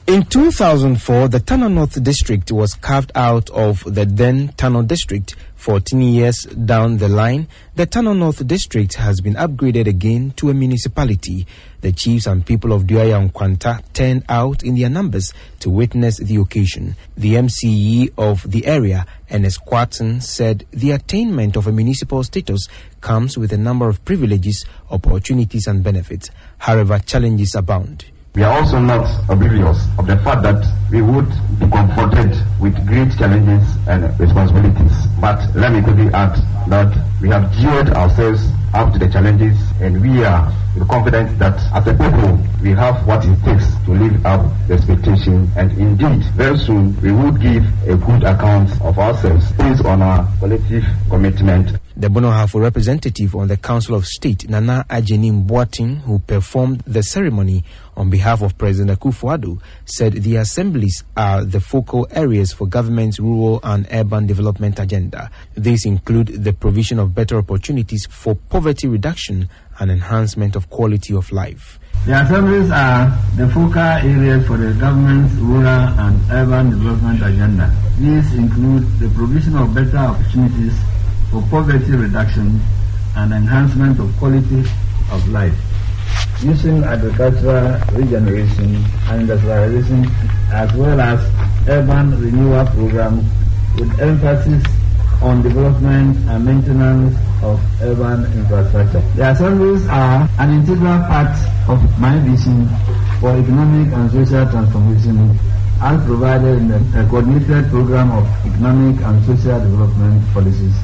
In 2004, the Tano North District was carved out of the then Tano District. 14 years down the line, the Tano North District has been upgraded again to a municipality. The chiefs and people of Duaya Nkwanta turned out in their numbers to witness the occasion. The MCE of the area, Ernest Quaton, said the attainment of a municipal status comes with a number of privileges, opportunities and benefits. However, challenges abound. We are also not oblivious of the fact that we would be confronted with great challenges and responsibilities. But let me quickly add that we have geared ourselves up to the challenges, and we are confident that as a people we have what it takes to live up the expectation, and indeed very soon we would give a good account of ourselves based on our collective commitment. The Bono Ahafo representative on the Council of State, Nana Ajeni Mboating, who performed the ceremony on behalf of President Akufo-Addo, said the assemblies are the focal areas for government's rural and urban development agenda. These include the provision of better opportunities for poverty reduction and enhancement of quality of life. The assemblies are the focal areas for the government's rural and urban development agenda. These include the provision of better opportunities for poverty reduction and enhancement of quality of life, using agricultural regeneration and industrialization, as well as urban renewal programs with emphasis on development and maintenance of urban infrastructure. The assemblies are an integral part of my vision for economic and social transformation as provided in the coordinated program of economic and social development policies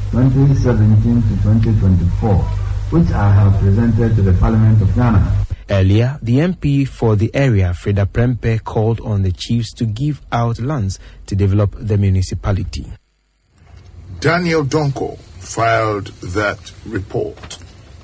2017 to 2024, which I have presented to the Parliament of Ghana. Earlier, the MP for the area, Freda Prempeh, called on the chiefs to give out lands to develop the municipality. Daniel Donko filed that report.